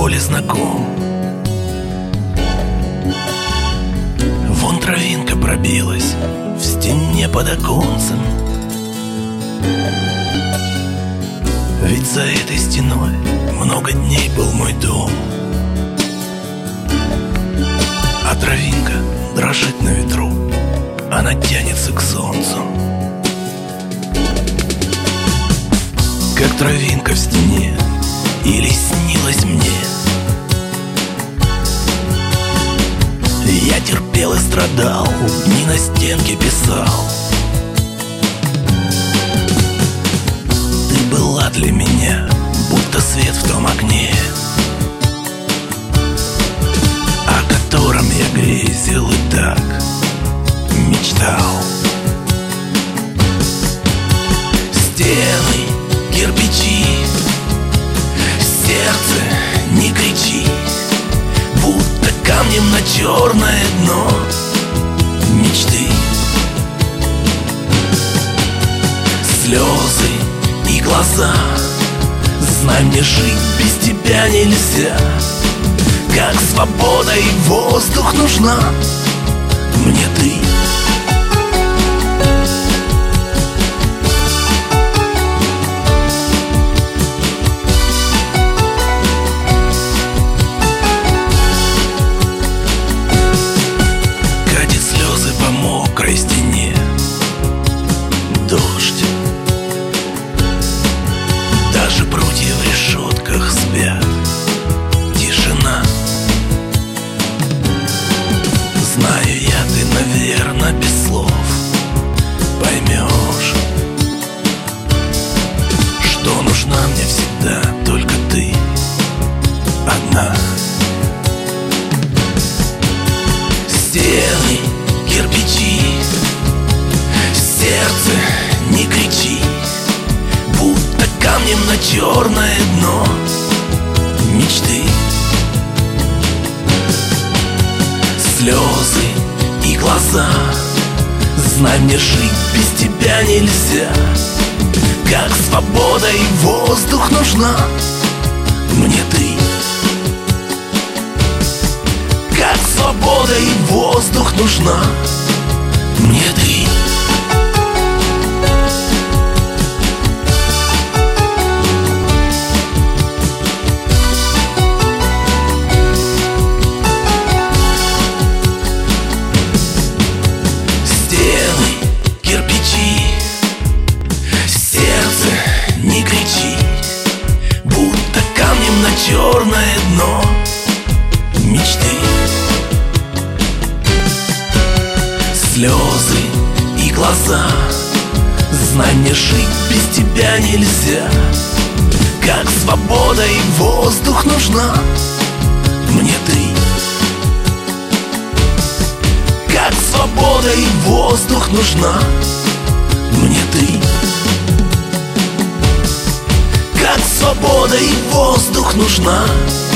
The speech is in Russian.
поле знаком. Вон травинка пробилась в стене под оконцем. Ведь за этой стеной много дней был мой дом. А травинка дрожит на ветру, она тянется к солнцу. Как травинка в стене, или снилось мне. Я терпел и страдал, дни на стенке писал. Ты была для меня, будто свет в том окне, о котором я грезил и так мечтал. Стены, кирпичи, сердце, не кричи, будто камнем на черное дно мечты. Слезы и глаза, знай, мне жить без тебя нельзя. Как свобода и воздух нужна мне ты. Катит слезы по мокрой стене дождь. Даже прутья в решетках спят. Тишина. Знаю я, ты, наверно, без слов поймешь, что нужна мне всегда только ты одна. Стены, кирпичи, сердце, не кричи, будто камнем на черное дно мечты. Слезы и глаза, знай, мне жить без тебя нельзя. Как свобода и воздух нужна мне ты. Как свобода и воздух нужна мне ты. Черное дно мечты. Слезы и глаза, знай, мне жить без тебя нельзя. Как свобода и воздух нужна мне ты. Как свобода и воздух нужна мне ты. Как свобода и воздух нужна